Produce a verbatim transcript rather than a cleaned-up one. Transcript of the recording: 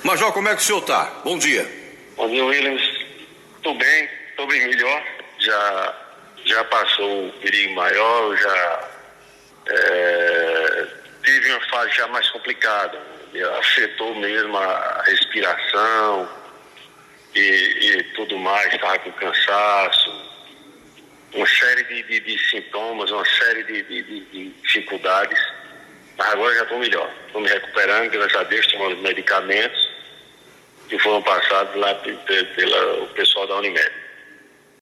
Major, como é que o senhor está? Bom dia. Bom dia, Williams. Estou bem, estou bem melhor. Já, já passou o perigo maior, já é, tive uma fase já mais complicada. Afetou mesmo a respiração e, e tudo mais, estava com cansaço, uma série de, de, de sintomas, uma série de, de, de, de dificuldades. Mas agora já estou melhor. Estou me recuperando, graças a Deus, tomando medicamentos que foram passados lá pelo pessoal da Unimed.